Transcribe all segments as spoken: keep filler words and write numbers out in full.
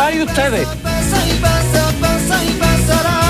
Ahí ustedes. Pasa y pasa, pasa y pasará.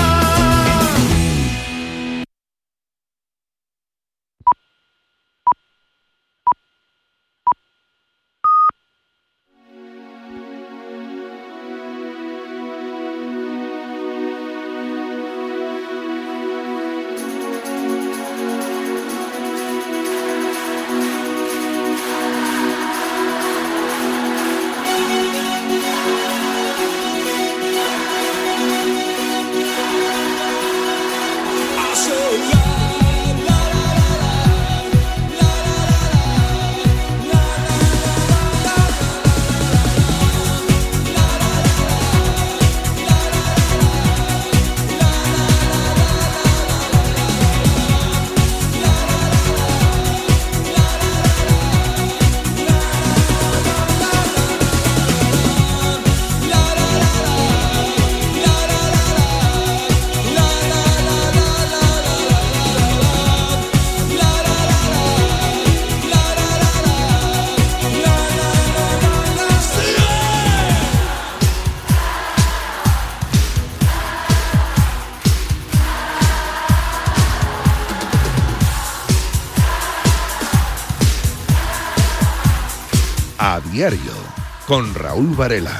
A diario, con Raúl Varela.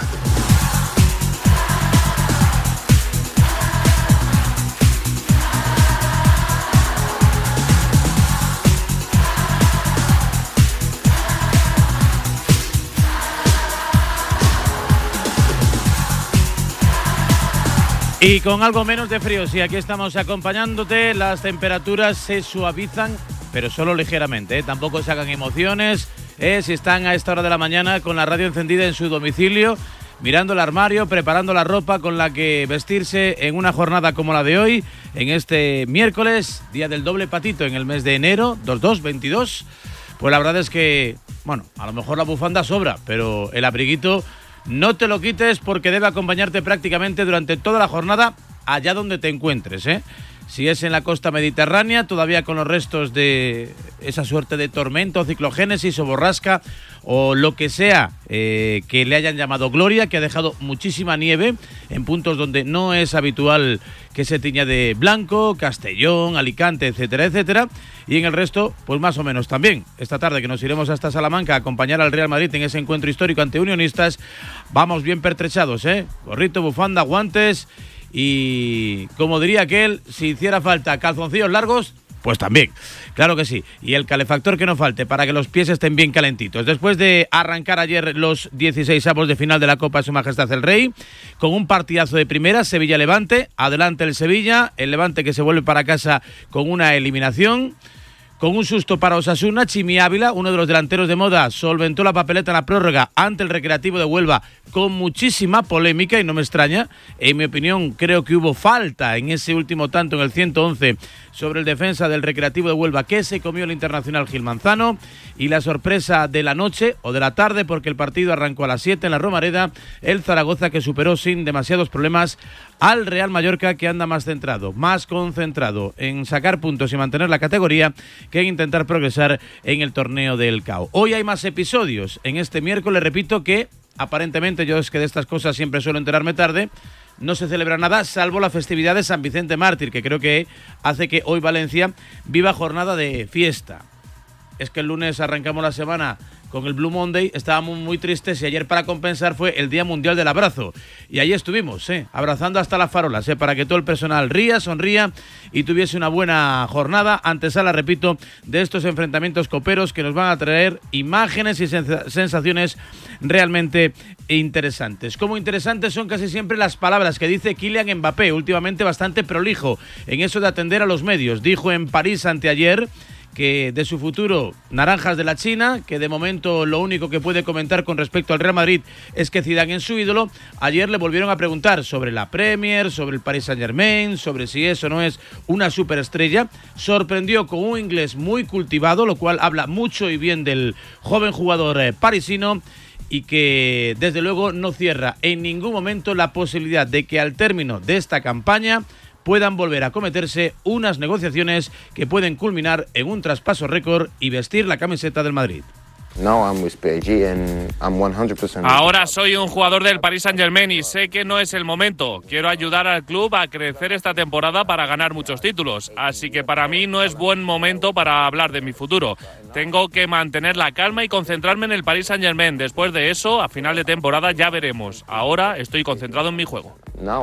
Y con algo menos de frío, sí, aquí estamos acompañándote, las temperaturas se suavizan, pero solo ligeramente, ¿eh? Tampoco se hagan emociones. Eh, si están a esta hora de la mañana con la radio encendida en su domicilio, mirando el armario, preparando la ropa con la que vestirse en una jornada como la de hoy, en este miércoles, día del doble patito en el mes de enero, dos dos veintidós, pues la verdad es que, bueno, a lo mejor la bufanda sobra, pero el abriguito no te lo quites porque debe acompañarte prácticamente durante toda la jornada allá donde te encuentres, ¿eh? Si es en la costa mediterránea, todavía con los restos de esa suerte de tormento, ciclogénesis o borrasca o lo que sea eh, que le hayan llamado Gloria, que ha dejado muchísima nieve en puntos donde no es habitual que se tiña de blanco, Castellón, Alicante, etcétera, etcétera. Y en el resto, pues más o menos también. Esta tarde que nos iremos hasta Salamanca a acompañar al Real Madrid en ese encuentro histórico ante Unionistas, vamos bien pertrechados, ¿eh? Gorrito, bufanda, guantes. Y como diría aquel, si hiciera falta calzoncillos largos, pues también, claro que sí. Y el calefactor que no falte para que los pies estén bien calentitos. Después de arrancar ayer los dieciseisavos de final de la Copa de Su Majestad el Rey, con un partidazo de primera, Sevilla-Levante, adelante el Sevilla, el Levante que se vuelve para casa con una eliminación. Con un susto para Osasuna, Chimi Ávila, uno de los delanteros de moda, solventó la papeleta en la prórroga ante el Recreativo de Huelva con muchísima polémica y no me extraña. En mi opinión, creo que hubo falta en ese último tanto en el ciento once sobre el defensa del Recreativo de Huelva que se comió el internacional Gil Manzano. Y la sorpresa de la noche o de la tarde, porque el partido arrancó a las siete en la Romareda, el Zaragoza que superó sin demasiados problemas al Real Mallorca, que anda más centrado, más concentrado en sacar puntos y mantener la categoría que en intentar progresar en el torneo del C A O. Hoy hay más episodios. En este miércoles, repito que aparentemente, yo es que de estas cosas siempre suelo enterarme tarde, no se celebra nada salvo la festividad de San Vicente Mártir, que creo que hace que hoy Valencia viva jornada de fiesta. Es que el lunes arrancamos la semana con el Blue Monday, estábamos muy tristes y ayer para compensar fue el Día Mundial del Abrazo. Y ahí estuvimos, ¿eh? abrazando hasta las farolas, ¿eh? para que todo el personal ría, sonría y tuviese una buena jornada. Antesala, repito, de estos enfrentamientos coperos que nos van a traer imágenes y sensaciones realmente interesantes. Como interesantes son casi siempre las palabras que dice Kylian Mbappé, últimamente bastante prolijo en eso de atender a los medios. Dijo en París anteayer que de su futuro, naranjas de la China, que de momento lo único que puede comentar con respecto al Real Madrid es que Zidane es su ídolo. Ayer le volvieron a preguntar sobre la Premier, sobre el Paris Saint-Germain, sobre si eso no es una superestrella. Sorprendió con un inglés muy cultivado, lo cual habla mucho y bien del joven jugador eh, parisino, y que desde luego no cierra en ningún momento la posibilidad de que al término de esta campaña puedan volver a cometerse unas negociaciones que pueden culminar en un traspaso récord y vestir la camiseta del Madrid. Ahora soy un jugador del Paris Saint-Germain y sé que no es el momento. Quiero ayudar al club a crecer esta temporada para ganar muchos títulos. Así que para mí no es buen momento para hablar de mi futuro. Tengo que mantener la calma y concentrarme en el Paris Saint-Germain. Después de eso, a final de temporada ya veremos. Ahora estoy concentrado en mi juego.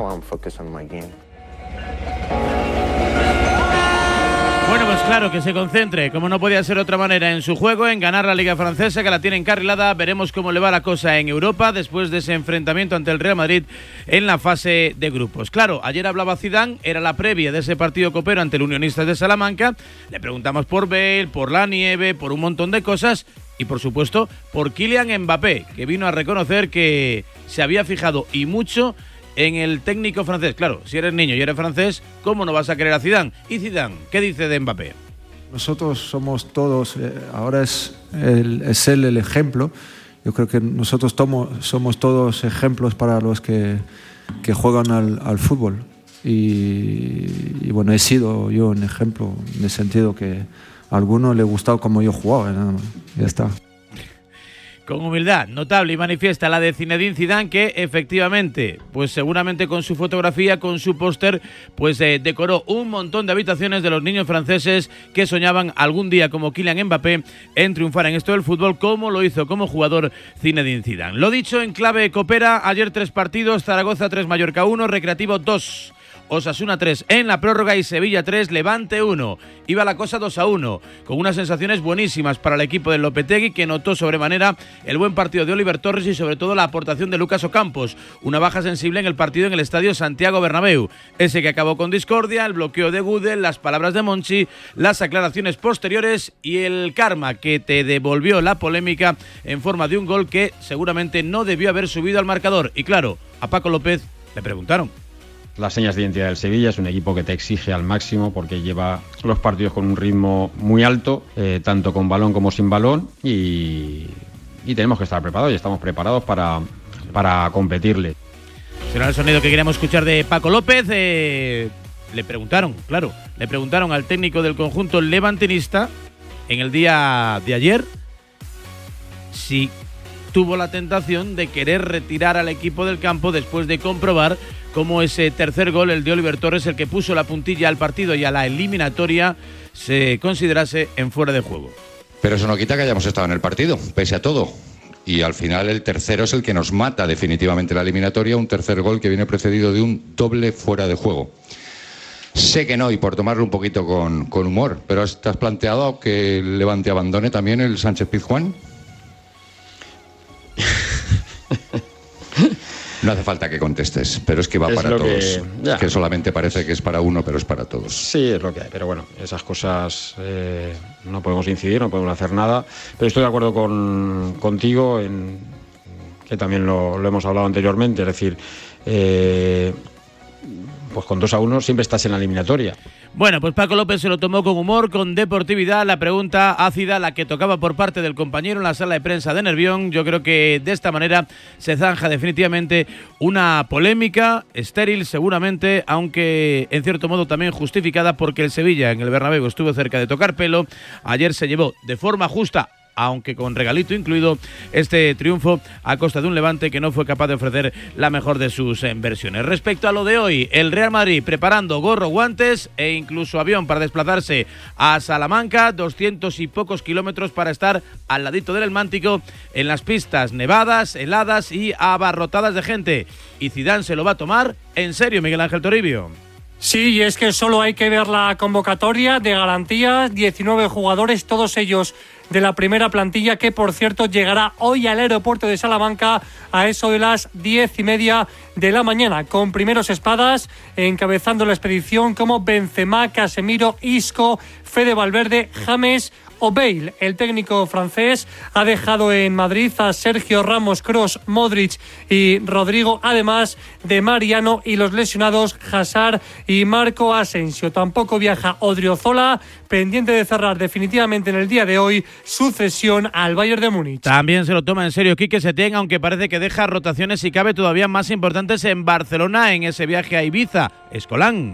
Bueno, pues claro, que se concentre, como no podía ser de otra manera, en su juego, en ganar la Liga Francesa, que la tiene encarrilada. Veremos cómo le va la cosa en Europa después de ese enfrentamiento ante el Real Madrid en la fase de grupos. Claro, ayer hablaba Zidane, era la previa de ese partido copero ante el Unionistas de Salamanca. Le preguntamos por Bale, por la nieve, por un montón de cosas y, por supuesto, por Kylian Mbappé, que vino a reconocer que se había fijado y mucho en el técnico francés. Claro, si eres niño y eres francés, ¿cómo no vas a querer a Zidane? ¿Y Zidane qué dice de Mbappé? Nosotros somos todos, eh, ahora es, el, es él el ejemplo. Yo creo que nosotros tomo, somos todos ejemplos para los que, que juegan al, al fútbol. Y, y bueno, he sido yo un ejemplo en el sentido que a alguno le gustaba como yo jugaba. ¿no? Ya está. Con humildad notable y manifiesta la de Zinedine Zidane, que efectivamente, pues seguramente con su fotografía, con su póster, pues eh, decoró un montón de habitaciones de los niños franceses que soñaban algún día, como Kylian Mbappé, en triunfar en esto del fútbol, como lo hizo como jugador Zinedine Zidane. Lo dicho, en clave copera, ayer tres partidos: Zaragoza tres, Mallorca uno, Recreativo dos, Osasuna tres en la prórroga y Sevilla tres, Levante uno. Iba la cosa dos a uno, con unas sensaciones buenísimas para el equipo del Lopetegui, que notó sobremanera el buen partido de Oliver Torres y sobre todo la aportación de Lucas Ocampos. Una baja sensible en el partido en el estadio Santiago Bernabéu, ese que acabó con discordia, el bloqueo de Gudel, las palabras de Monchi, las aclaraciones posteriores y el karma que te devolvió la polémica en forma de un gol que seguramente no debió haber subido al marcador. Y claro, a Paco López le preguntaron. Las señas de identidad del Sevilla es un equipo que te exige al máximo porque lleva los partidos con un ritmo muy alto, eh, tanto con balón como sin balón, y, y tenemos que estar preparados y estamos preparados para, para competirle. Será el sonido que queríamos escuchar de Paco López. Eh, le preguntaron, claro, le preguntaron al técnico del conjunto levantinista en el día de ayer si tuvo la tentación de querer retirar al equipo del campo después de comprobar cómo ese tercer gol, el de Oliver Torres, el que puso la puntilla al partido y a la eliminatoria, se considerase en fuera de juego. Pero eso no quita que hayamos estado en el partido, pese a todo. Y al final el tercero es el que nos mata definitivamente la eliminatoria, un tercer gol que viene precedido de un doble fuera de juego. Sé que no, y por tomarlo un poquito con, con humor, pero ¿te has planteado que el Levante abandone también el Sánchez Pizjuán? No hace falta que contestes, pero es que va es para todos. Que, es que solamente parece que es para uno, pero es para todos. Sí, es lo que hay, pero bueno, esas cosas eh, no podemos incidir, no podemos hacer nada. Pero estoy de acuerdo con, contigo en que también lo, lo hemos hablado anteriormente, es decir, eh, pues con dos a uno siempre estás en la eliminatoria. Bueno, pues Paco López se lo tomó con humor, con deportividad. La pregunta ácida, la que tocaba por parte del compañero en la sala de prensa de Nervión. Yo creo que de esta manera se zanja definitivamente una polémica estéril seguramente, aunque en cierto modo también justificada, porque el Sevilla en el Bernabéu estuvo cerca de tocar pelo. Ayer se llevó de forma justa, aunque con regalito incluido, este triunfo a costa de un Levante que no fue capaz de ofrecer la mejor de sus versiones. Respecto a lo de hoy, el Real Madrid preparando gorro, guantes e incluso avión para desplazarse a Salamanca, doscientos y pocos kilómetros para estar al ladito del Mántico, en las pistas nevadas, heladas y abarrotadas de gente. Y Zidane se lo va a tomar en serio, Miguel Ángel Toribio. Sí, y es que solo hay que ver la convocatoria de garantías, diecinueve jugadores, todos ellos de la primera plantilla, que por cierto llegará hoy al aeropuerto de Salamanca a eso de las diez y media de la mañana, con primeros espadas encabezando la expedición como Benzema, Casemiro, Isco, Fede Valverde, James o Bale. El técnico francés ha dejado en Madrid a Sergio Ramos, Kroos, Modric y Rodrigo, además de Mariano y los lesionados Hazard y Marco Asensio. Tampoco viaja Odriozola, pendiente de cerrar definitivamente en el día de hoy su cesión al Bayern de Múnich. También se lo toma en serio Quique Setién, aunque parece que deja rotaciones, si cabe, todavía más importantes en Barcelona en ese viaje a Ibiza. Escolán.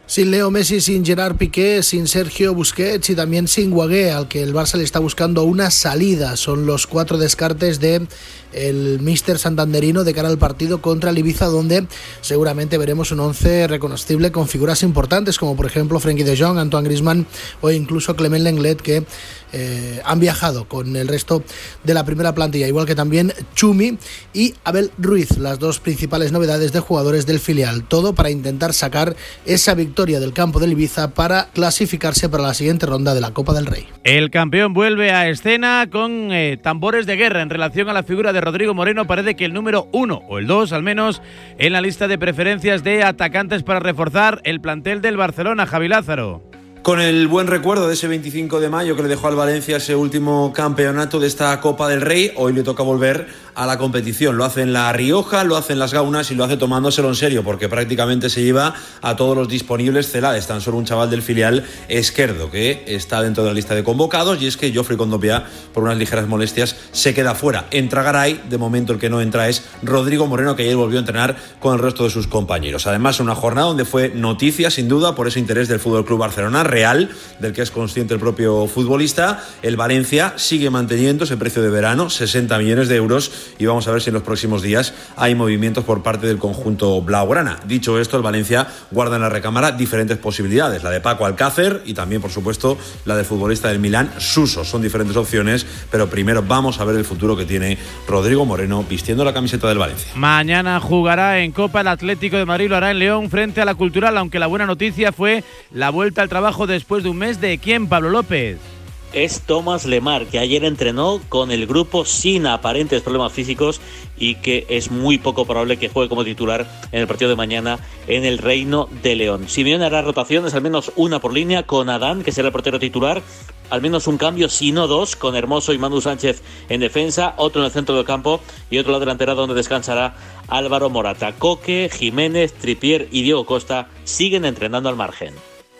Sin Leo Messi, sin Gerard Piqué, sin Sergio Busquets y también sin Guagué, al que el Barça le está buscando una salida. Son los cuatro descartes de el míster santanderino de cara al partido contra el Ibiza, donde seguramente veremos un once reconocible con figuras importantes como por ejemplo Frenkie de Jong, Antoine Griezmann o incluso Clement Lenglet, que eh, han viajado con el resto de la primera plantilla, igual que también Chumi y Abel Ruiz, las dos principales novedades de jugadores del filial. Todo para intentar sacar esa victoria del campo del Ibiza para clasificarse para la siguiente ronda de la Copa del Rey. El campeón vuelve a escena con eh, tambores de guerra en relación a la figura de Rodrigo Moreno. Parece que el número uno, o el dos al menos, en la lista de preferencias de atacantes para reforzar el plantel del Barcelona. Javi Lázaro. Con el buen recuerdo de ese veinticinco de mayo que le dejó al Valencia ese último campeonato de esta Copa del Rey, hoy le toca volver a la competición. Lo hace en La Rioja, lo hace en Las Gaunas y lo hace tomándoselo en serio, porque prácticamente se lleva a todos los disponibles celades. Tan solo un chaval del filial Esquerdo, que está dentro de la lista de convocados, y es que Geoffrey Kondogbia, por unas ligeras molestias, se queda fuera. Entra Garay, de momento el que no entra es Rodrigo Moreno, que ayer volvió a entrenar con el resto de sus compañeros. Además, una jornada donde fue noticia, sin duda, por ese interés del F C Barcelona, real, del que es consciente el propio futbolista. El Valencia sigue manteniendo ese precio de verano, sesenta millones de euros, y vamos a ver si en los próximos días hay movimientos por parte del conjunto blaugrana. Dicho esto, el Valencia guarda en la recámara diferentes posibilidades, la de Paco Alcácer y también, por supuesto, la del futbolista del Milán, Suso. Son diferentes opciones, pero primero vamos a ver el futuro que tiene Rodrigo Moreno vistiendo la camiseta del Valencia. Mañana jugará en Copa el Atlético de Madrid, lo hará en León frente a la Cultural, aunque la buena noticia fue la vuelta al trabajo después de un mes de ¿quién, Pablo López? Es Thomas Lemar, que ayer entrenó con el grupo sin aparentes problemas físicos y que es muy poco probable que juegue como titular en el partido de mañana en el Reino de León. Simeone hará rotaciones, al menos una por línea, con Adán, que será el portero titular, al menos un cambio, si no dos, con Hermoso y Manu Sánchez en defensa, otro en el centro del campo y otro en la delantera, donde descansará Álvaro Morata. Coque, Jiménez, Trippier y Diego Costa siguen entrenando al margen.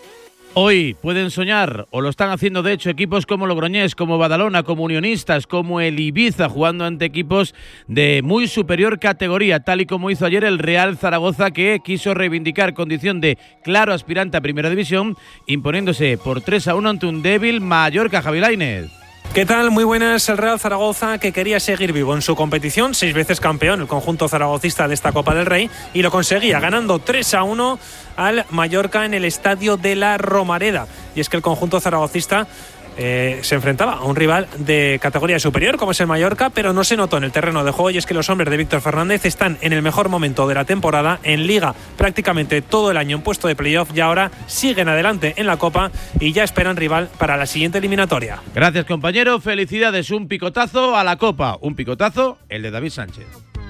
Hoy pueden soñar, o lo están haciendo de hecho, equipos como Logroñés, como Badalona, como Unionistas, como el Ibiza, jugando ante equipos de muy superior categoría, tal y como hizo ayer el Real Zaragoza, que quiso reivindicar condición de claro aspirante a Primera División, imponiéndose por tres a uno ante un débil Mallorca. Javi Lainez. ¿Qué tal? Muy buenas. El Real Zaragoza, que quería seguir vivo en su competición, seis veces campeón el conjunto zaragocista de esta Copa del Rey, y lo conseguía ganando tres a uno al Mallorca en el estadio de la Romareda. Y es que el conjunto zaragocista eh, se enfrentaba a un rival de categoría superior como es el Mallorca, pero no se notó en el terreno de juego, y es que los hombres de Víctor Fernández están en el mejor momento de la temporada, en Liga prácticamente todo el año en puesto de playoff, y ahora siguen adelante en la Copa y ya esperan rival para la siguiente eliminatoria. Gracias, compañero, felicidades, un picotazo a la Copa, un picotazo el de David Sánchez.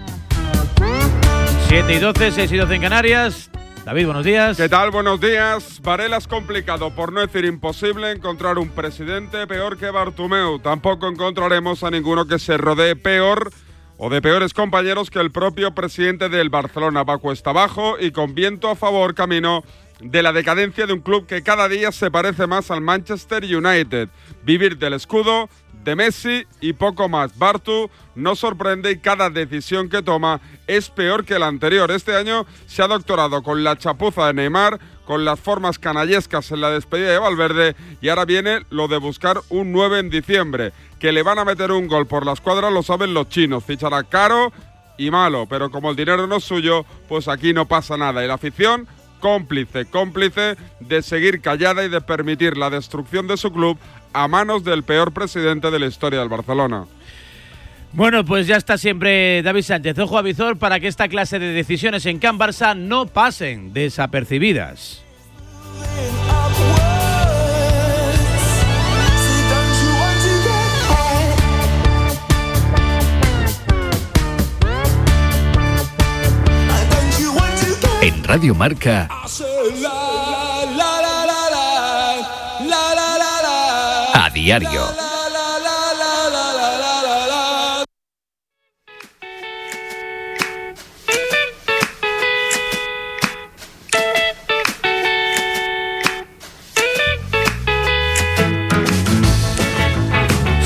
siete y doce, seis y doce en Canarias. David, buenos días. ¿Qué tal? Buenos días. Varela, es complicado, por no decir imposible, encontrar un presidente peor que Bartomeu. Tampoco encontraremos a ninguno que se rodee peor o de peores compañeros que el propio presidente del Barcelona. Va cuesta abajo y con viento a favor, camino de la decadencia de un club que cada día se parece más al Manchester United. Vivir del escudo de Messi y poco más. Bartu no sorprende y cada decisión que toma es peor que la anterior. Este año se ha doctorado con la chapuza de Neymar, con las formas canallescas en la despedida de Valverde, y ahora viene lo de buscar un nueve en diciembre. Que le van a meter un gol por la escuadra lo saben los chinos. Fichará caro y malo, pero como el dinero no es suyo, pues aquí no pasa nada. Y la afición, cómplice, cómplice de seguir callada y de permitir la destrucción de su club a manos del peor presidente de la historia del Barcelona. Bueno, pues ya está siempre David Sánchez, ojo a visor para que esta clase de decisiones en Can Barça no pasen desapercibidas. En Radio Marca, a diario.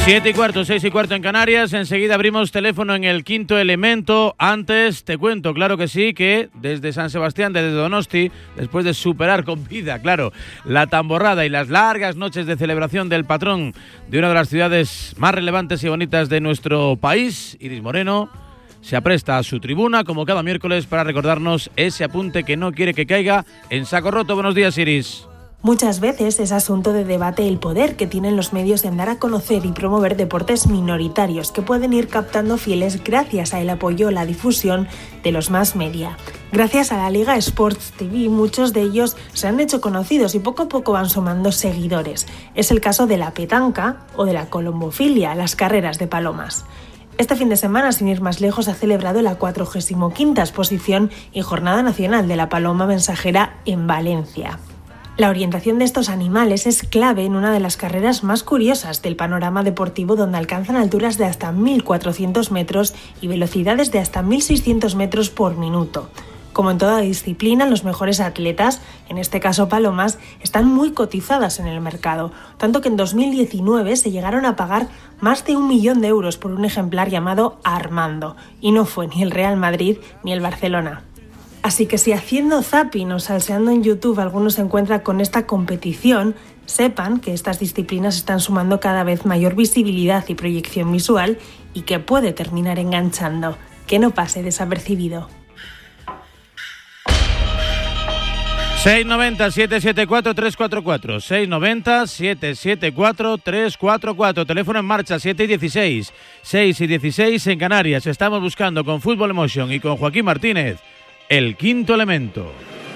Siete y cuarto, seis y cuarto en Canarias. Enseguida abrimos teléfono en el Quinto Elemento. Antes te cuento, claro que sí, que desde San Sebastián, desde Donosti, después de superar con vida, claro, la tamborrada y las largas noches de celebración del patrón de una de las ciudades más relevantes y bonitas de nuestro país, Iris Moreno se apresta a su tribuna, como cada miércoles, para recordarnos ese apunte que no quiere que caiga en saco roto. Buenos días, Iris. Muchas veces es asunto de debate el poder que tienen los medios en dar a conocer y promover deportes minoritarios que pueden ir captando fieles gracias al apoyo o la difusión de los más media. Gracias a la Liga Sports T V, muchos de ellos se han hecho conocidos y poco a poco van sumando seguidores. Es el caso de la petanca o de la colombofilia, las carreras de palomas. Este fin de semana, sin ir más lejos, ha celebrado la cuadragésima quinta exposición y Jornada Nacional de la Paloma Mensajera en Valencia. La orientación de estos animales es clave en una de las carreras más curiosas del panorama deportivo, donde alcanzan alturas de hasta mil cuatrocientos metros y velocidades de hasta mil seiscientos metros por minuto. Como en toda disciplina, los mejores atletas, en este caso palomas, están muy cotizadas en el mercado, tanto que en dos mil diecinueve se llegaron a pagar más de un millón de euros por un ejemplar llamado Armando, y no fue ni el Real Madrid ni el Barcelona. Así que si haciendo zapping o salseando en YouTube alguno se encuentra con esta competición, sepan que estas disciplinas están sumando cada vez mayor visibilidad y proyección visual y que puede terminar enganchando. Que no pase desapercibido. seis nueve cero, siete siete cuatro, tres cuatro cuatro, seis nueve cero, siete siete cuatro, tres cuatro cuatro, teléfono en marcha siete y dieciséis, seis y dieciséis en Canarias. Estamos buscando con Fútbol Emotion y con Joaquín Martínez el Quinto Elemento.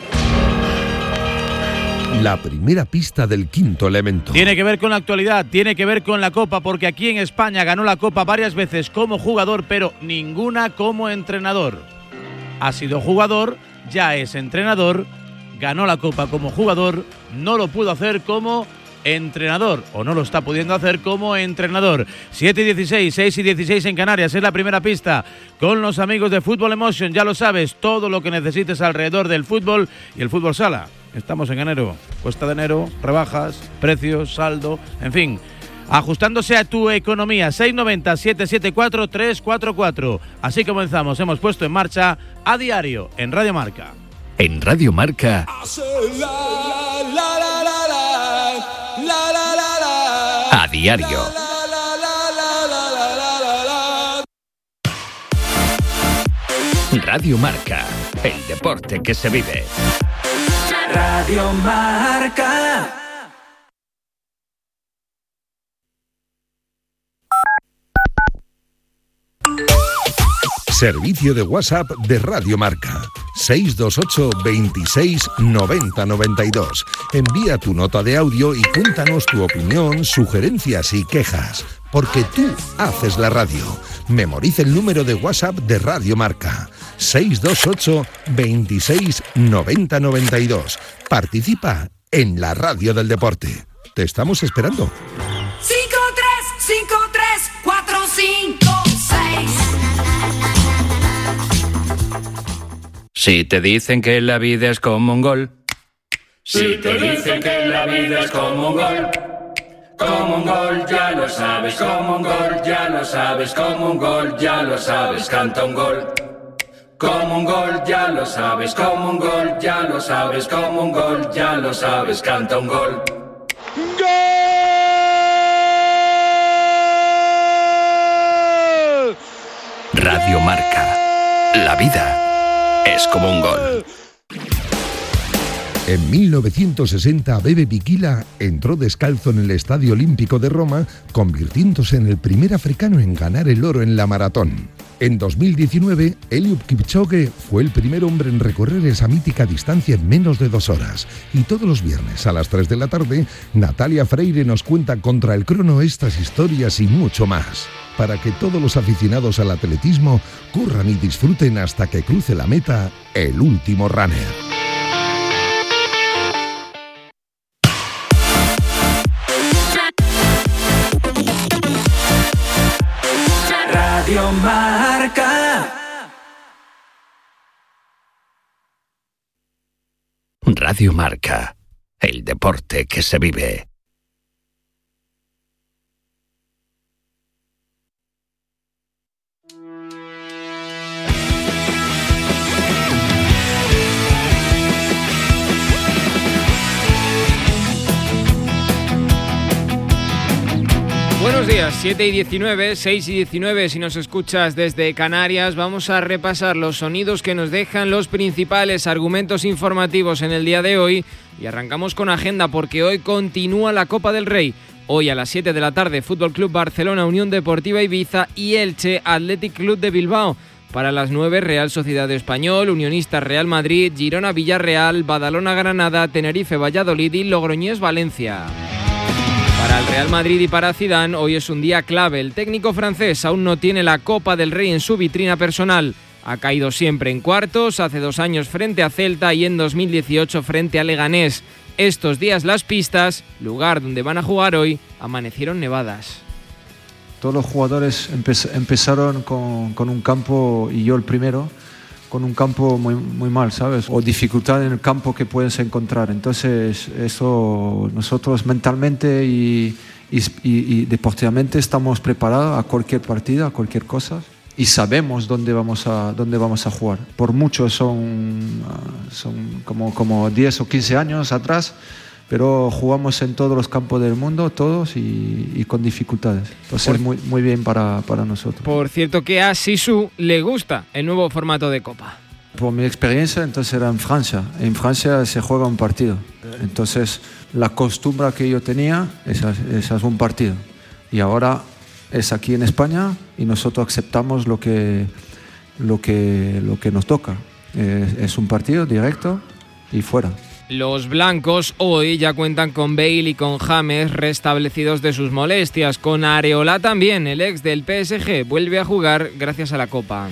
La primera pista del Quinto Elemento. Tiene que ver con la actualidad, tiene que ver con la Copa, porque aquí en España ganó la Copa varias veces como jugador, pero ninguna como entrenador. Ha sido jugador, ya es entrenador, ganó la Copa como jugador, no lo pudo hacer como entrenador, o no lo está pudiendo hacer como entrenador. siete y dieciséis, seis y dieciséis en Canarias, es la primera pista con los amigos de Fútbol Emotion. Ya lo sabes, todo lo que necesites alrededor del fútbol y el fútbol sala. Estamos en enero, cuesta de enero, rebajas, precios, saldo, en fin, ajustándose a tu economía. seis nueve cero, siete siete cuatro, tres cuatro cuatro. Así comenzamos, hemos puesto en marcha A Diario en Radio Marca. En Radio Marca, A Diario. Radio Marca, el deporte que se vive. Radio Marca. Servicio de WhatsApp de Radio Marca. seis dos ocho, veintiséis, noventa, noventa y dos. Envía tu nota de audio y cuéntanos tu opinión, sugerencias y quejas. Porque tú haces la radio. Memoriza el número de WhatsApp de Radio Marca. seis dos ocho, veintiséis, noventa, noventa y dos. Participa en la radio del deporte. Te estamos esperando. cinco tres cinco tres cuatro cinco seis. Si te dicen que la vida es como un gol. Si te dicen que la vida es como un gol. Como un gol, ya lo sabes, como un gol, ya lo sabes, como un gol, ya lo sabes, canta un gol. Como un gol, ya lo sabes, como un gol, ya lo sabes, como un gol, ya lo sabes, canta un gol. Radio Marca. La vida es como un gol. En mil novecientos sesenta, Bebe Bikila entró descalzo en el Estadio Olímpico de Roma, convirtiéndose en el primer africano en ganar el oro en la maratón. En dos mil diecinueve, Eliud Kipchoge fue el primer hombre en recorrer esa mítica distancia en menos de dos horas. Y todos los viernes a las tres de la tarde, Natalia Freire nos cuenta contra el crono estas historias y mucho más, para que todos los aficionados al atletismo corran y disfruten hasta que cruce la meta el último runner. Radio Marca. Radio Marca, el deporte que se vive. días, siete y diecinueve, seis y diecinueve si nos escuchas desde Canarias. Vamos a repasar los sonidos que nos dejan los principales argumentos informativos en el día de hoy y arrancamos con agenda porque hoy continúa la Copa del Rey. Hoy a las siete de la tarde, Fútbol Club Barcelona, Unión Deportiva Ibiza y Elche Athletic Club de Bilbao. Para las nueve, Real Sociedad Español, Unionistas Real Madrid, Girona Villarreal, Badalona Granada, Tenerife Valladolid y Logroñés Valencia. Para el Real Madrid y para Zidane, hoy es un día clave. El técnico francés aún no tiene la Copa del Rey en su vitrina personal. Ha caído siempre en cuartos, hace dos años frente a Celta y en dos mil dieciocho frente a Leganés. Estos días las pistas, lugar donde van a jugar hoy, amanecieron nevadas. Todos los jugadores empe- empezaron con, con un campo, y yo el primero, con un campo muy, muy mal, ¿sabes? O dificultad en el campo que puedes encontrar. Entonces, eso nosotros mentalmente y, y, y, y deportivamente estamos preparados a cualquier partida, a cualquier cosa. Y sabemos dónde vamos a, dónde vamos a jugar. Por mucho son, son como, como diez o quince años atrás, pero jugamos en todos los campos del mundo, todos, y, y con dificultades. Entonces, por, muy, muy bien para, para nosotros. Por cierto que a Sisu le gusta el nuevo formato de Copa. Por mi experiencia, entonces era en Francia. En Francia se juega un partido. Entonces, la costumbre que yo tenía, esa, esa es un partido. Y ahora es aquí en España y nosotros aceptamos lo que, lo que, lo que nos toca. Es, es un partido directo y fuera. Los blancos hoy ya cuentan con Bale y con James restablecidos de sus molestias. Con Areola también, el ex del P S G, vuelve a jugar gracias a la Copa.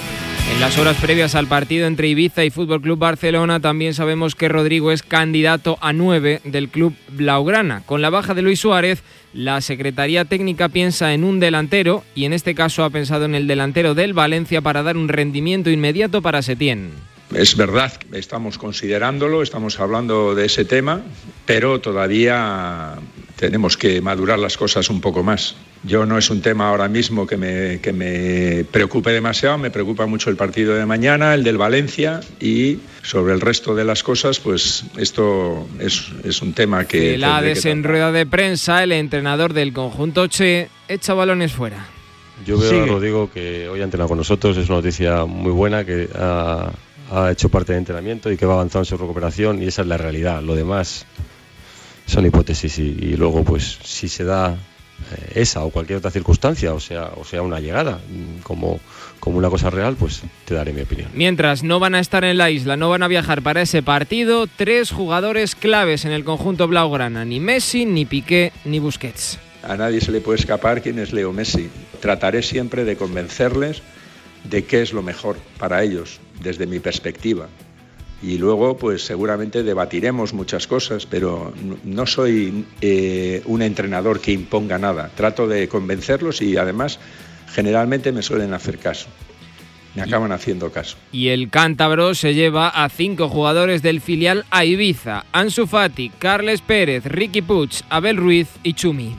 En las horas previas al partido entre Ibiza y Fútbol Club Barcelona también sabemos que Rodrigo es candidato a nueve del club blaugrana. Con la baja de Luis Suárez, la Secretaría Técnica piensa en un delantero y en este caso ha pensado en el delantero del Valencia para dar un rendimiento inmediato para Setién. Es verdad que estamos considerándolo, estamos hablando de ese tema, pero todavía tenemos que madurar las cosas un poco más. Yo no es un tema ahora mismo que me, que me preocupe demasiado, me preocupa mucho el partido de mañana, el del Valencia, y sobre el resto de las cosas, pues esto es, es un tema que... La en rueda de prensa, el entrenador del conjunto Che echa balones fuera. Yo veo Sigue. a Rodrigo que hoy ha entrenado con nosotros, es una noticia muy buena, que ha... ha hecho parte del entrenamiento y que va avanzando en su recuperación y esa es la realidad. Lo demás son hipótesis y, y luego pues si se da eh, esa o cualquier otra circunstancia, o sea, o sea una llegada como, como una cosa real, pues te daré mi opinión. Mientras no van a estar en la isla, no van a viajar para ese partido, tres jugadores claves en el conjunto blaugrana, ni Messi, ni Piqué, ni Busquets. A nadie se le puede escapar quién es Leo Messi. Trataré siempre de convencerles de qué es lo mejor para ellos, desde mi perspectiva. Y luego, pues seguramente debatiremos muchas cosas, pero no soy eh, un entrenador que imponga nada. Trato de convencerlos y además generalmente me suelen hacer caso. Me acaban haciendo caso. Y el cántabro se lleva a cinco jugadores del filial a Ibiza: Ansu Fati, Carles Pérez, Riqui Puig, Abel Ruiz y Chumi.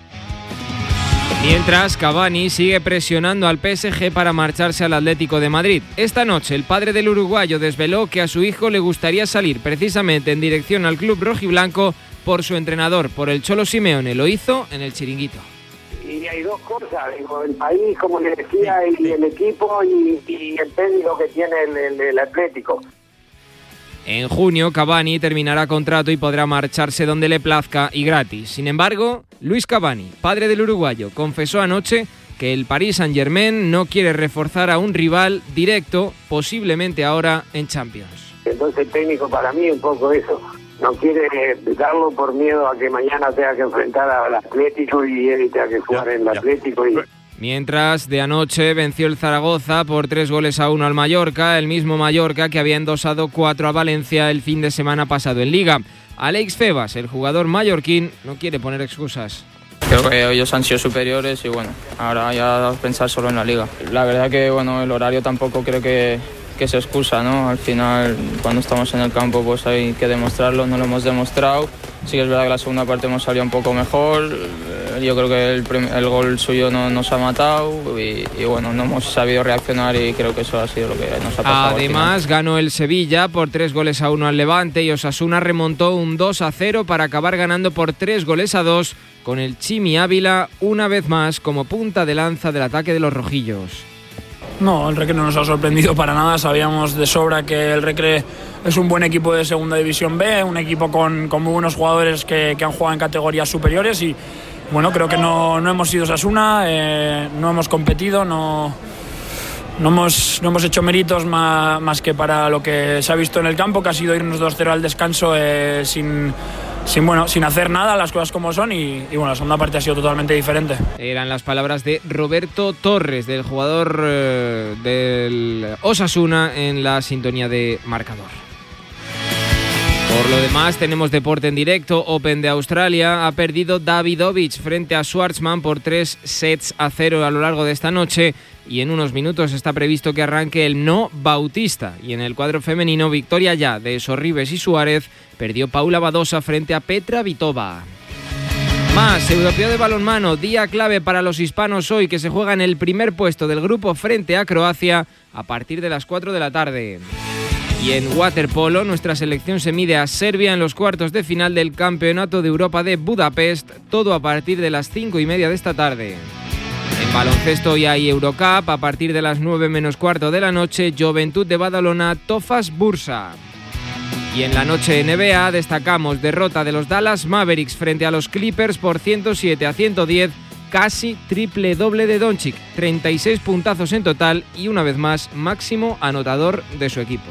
Mientras, Cavani sigue presionando al P S G para marcharse al Atlético de Madrid. Esta noche, el padre del uruguayo desveló que a su hijo le gustaría salir precisamente en dirección al club rojiblanco por su entrenador, por el Cholo Simeone. Lo hizo en el Chiringuito. Y hay dos cosas, digo, el país, como le decía, y el equipo y, y el técnico que tiene el, el, el Atlético. En junio, Cavani terminará contrato y podrá marcharse donde le plazca y gratis. Sin embargo, Luis Cavani, padre del uruguayo, confesó anoche que el Paris Saint-Germain no quiere reforzar a un rival directo, posiblemente ahora en Champions. Entonces el técnico para mí un poco eso, no quiere darlo por miedo a que mañana tenga que enfrentar al Atlético y él tenga que jugar en el Atlético y... Mientras, de anoche venció el Zaragoza por tres goles a uno al Mallorca, el mismo Mallorca que había endosado cuatro a Valencia el fin de semana pasado en Liga. Alex Febas, el jugador mallorquín, no quiere poner excusas. Creo que ellos han sido superiores y bueno, ahora ya pensar solo en la Liga. La verdad que bueno, el horario tampoco creo que, que se excusa, ¿no? Al final, cuando estamos en el campo, pues hay que demostrarlo, no lo hemos demostrado. Sí que es verdad que la segunda parte hemos salido un poco mejor, yo creo que el, el gol suyo no, nos ha matado y, y bueno, no hemos sabido reaccionar y creo que eso ha sido lo que nos ha pasado. Además, ganó el Sevilla por tres goles a uno al Levante y Osasuna remontó un dos a cero para acabar ganando por tres goles a dos con el Chimi Ávila una vez más como punta de lanza del ataque de los rojillos. No, el Recre no nos ha sorprendido para nada, sabíamos de sobra que el Recre es un buen equipo de Segunda División B, un equipo con, con muy buenos jugadores que, que han jugado en categorías superiores y bueno, creo que no, no hemos sido Osasuna, eh, no hemos competido, no, no, hemos, no hemos hecho méritos más, más que para lo que se ha visto en el campo, que ha sido irnos dos cero al descanso eh, sin... Sin, bueno, sin hacer nada, las cosas como son y, y bueno, la segunda parte ha sido totalmente diferente. Eran las palabras de Roberto Torres, del jugador eh, del Osasuna en la sintonía de marcador. Por lo demás, tenemos deporte en directo. Open de Australia. Ha perdido Davidovich frente a Schwartzman por tres sets a cero a lo largo de esta noche. Y en unos minutos está previsto que arranque el no Bautista. Y en el cuadro femenino, victoria ya de Sorribes y Suárez. Perdió Paula Badosa frente a Petra Vitova. Más, europeo de balonmano, día clave para los hispanos hoy, que se juega en el primer puesto del grupo frente a Croacia a partir de las cuatro de la tarde. Y en waterpolo, nuestra selección se mide a Serbia en los cuartos de final del Campeonato de Europa de Budapest, todo a partir de las cinco y media de esta tarde. En baloncesto hoy hay Eurocup, a partir de las nueve menos cuarto de la noche, Juventud de Badalona, Tofas Bursa. Y en la noche N B A destacamos derrota de los Dallas Mavericks frente a los Clippers por ciento siete a ciento diez, casi triple doble de Doncic, treinta y seis puntazos en total y una vez más máximo anotador de su equipo.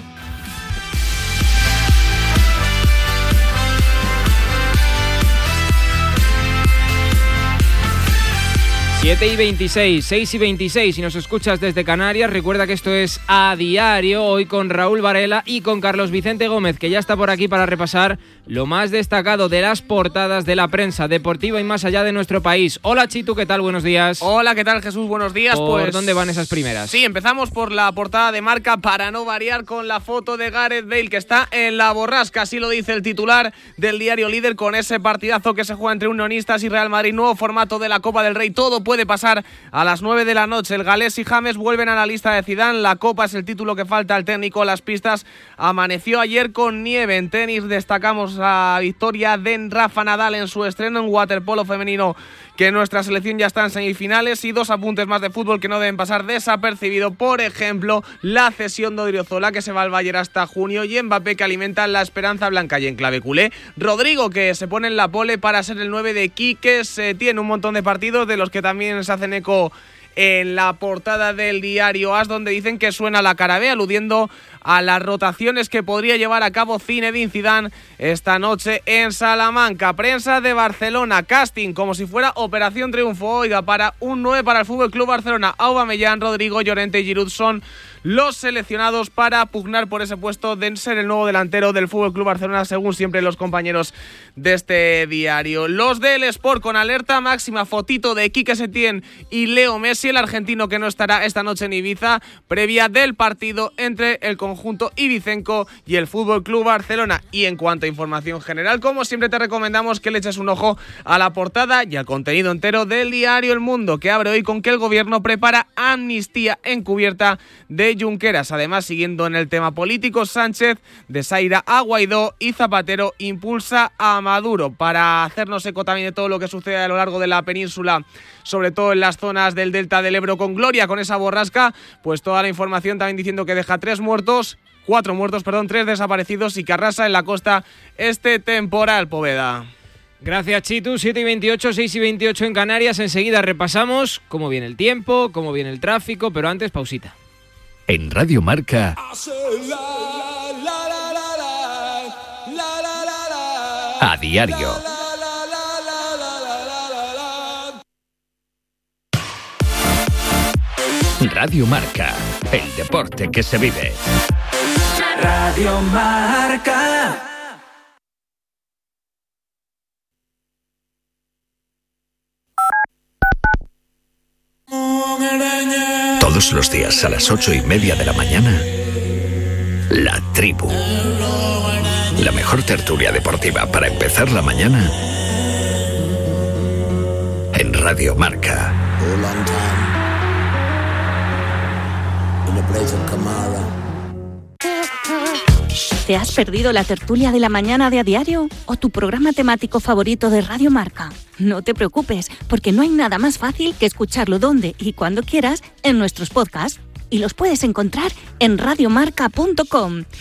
siete y veintiséis, seis y veintiséis, si nos escuchas desde Canarias, recuerda que esto es A Diario, hoy con Raúl Varela y con Carlos Vicente Gómez, que ya está por aquí para repasar lo más destacado de las portadas de la prensa deportiva y más allá de nuestro país. Hola Chitu, ¿qué tal? Buenos días. Hola, ¿qué tal Jesús? Buenos días. ¿Por pues, dónde van esas primeras? Sí, empezamos por la portada de Marca para no variar con la foto de Gareth Bale, que está en la borrasca, así lo dice el titular del diario Líder, con ese partidazo que se juega entre Unionistas y Real Madrid, nuevo formato de la Copa del Rey, todo puede pasar a las nueve de la noche. El galés y James vuelven a la lista de Zidane. La Copa es el título que falta al técnico. Las pistas amaneció ayer con nieve. En tenis destacamos la victoria de Rafa Nadal en su estreno en waterpolo femenino, que nuestra selección ya está en semifinales, y dos apuntes más de fútbol que no deben pasar desapercibido. Por ejemplo, la cesión de Odriozola, que se va al Bayern hasta junio, y Mbappé, que alimenta la esperanza blanca. Y en clave culé, Rodrigo, que se pone en la pole para ser el nueve de Quique. Se tiene un montón de partidos de los que también se hacen eco en la portada del diario AS, donde dicen que suena la cara B, aludiendo a las rotaciones que podría llevar a cabo Zinedine Zidane esta noche en Salamanca. Prensa de Barcelona, casting como si fuera Operación Triunfo, oiga, para un nueve para el F C Barcelona. Aubameyang, Rodrigo, Llorente y Giroud son los seleccionados para pugnar por ese puesto de ser el nuevo delantero del F C Barcelona, según siempre los compañeros de este diario. Los del Sport con alerta máxima, fotito de Quique Setién y Leo Messi, el argentino que no estará esta noche en Ibiza, previa del partido entre el conjunto ibicenco y el F C Barcelona. Y en cuanto a información general, como siempre te recomendamos que le eches un ojo a la portada y al contenido entero del diario El Mundo, que abre hoy con que el gobierno prepara amnistía encubierta de Junqueras. Además, siguiendo en el tema político, Sánchez desaira a Guaidó y Zapatero impulsa a Maduro. Para hacernos eco también de todo lo que sucede a lo largo de la península, sobre todo en las zonas del delta del Ebro, con Gloria, con esa borrasca, pues toda la información también diciendo que deja tres muertos, cuatro muertos, perdón, tres desaparecidos y que arrasa en la costa este temporal, Poveda. Gracias, Chitu. siete y veintiocho, seis y veintiocho en Canarias. Enseguida repasamos cómo viene el tiempo, cómo viene el tráfico, pero antes pausita. En Radio Marca, A Diario. Radio Marca, el deporte que se vive. Radio Marca. Todos los días a las ocho y media de la mañana, La Tribu. La mejor tertulia deportiva para empezar la mañana Radio Marca. ¿Te has perdido la tertulia de la mañana de A Diario o tu programa temático favorito de Radio Marca? No te preocupes, porque no hay nada más fácil que escucharlo donde y cuando quieras en nuestros podcasts. Y los puedes encontrar en radiomarca punto com.